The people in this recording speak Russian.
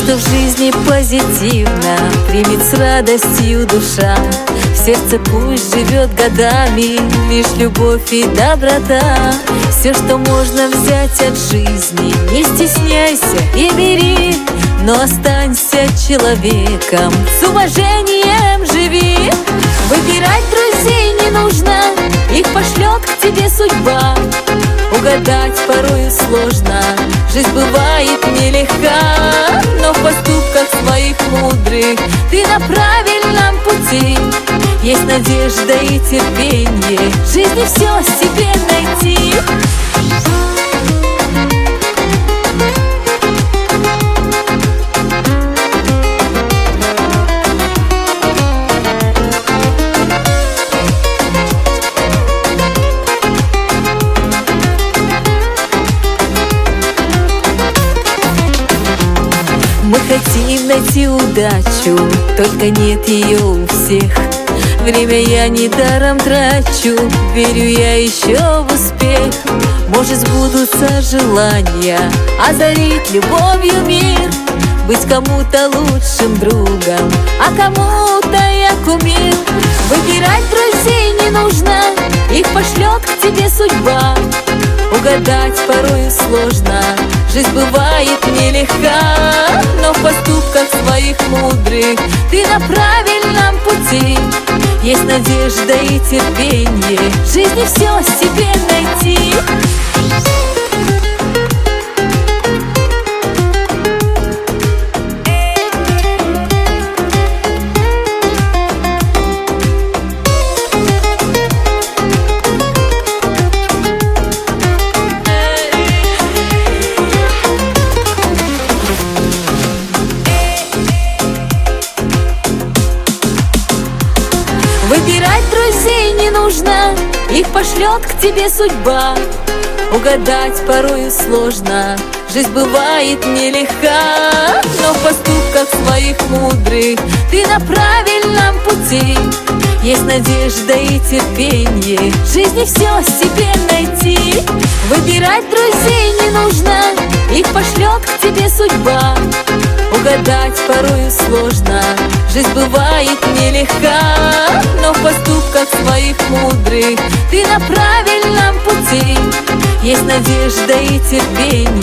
что в жизни позитивно примет с радостью душа. В сердце пусть живет годами лишь любовь и доброта. Все, что можно взять от жизни, не стесняйся и бери, но останься человеком, с уважением живи. Выбирать друзей не нужно, их пошлет к тебе судьба. Угадать порою сложно, жизнь бывает нелегка, но в поступках своих мудрых ты на правильном пути. Есть надежда и терпение, в жизни все себе найти. Мы хотим найти удачу, только нет ее у всех. Время я недаром трачу, верю я еще в успех. Может, сбудутся желания, озарить любовью мир, быть кому-то лучшим другом, а кому-то я кумир. Выбирать друзей не нужно, их пошлет к тебе судьба. Угадать порою сложно, жизнь бывает нелегка, но в поступках своих мудрых ты на правильном пути. Есть надежда и терпение, в жизни все себе найти. Выбирать друзей не нужно, их пошлет к тебе судьба. Угадать порою сложно, жизнь бывает нелегка, но в поступках своих мудрых ты на правильном пути. Есть надежда и терпение, в жизни все себе найти. Выбирать друзей не нужно, их пошлет к тебе судьба. Угадать порою сложно, жизнь бывает нелегка, но в поступках своих мудрых ты на правильном пути. Есть надежда и терпение.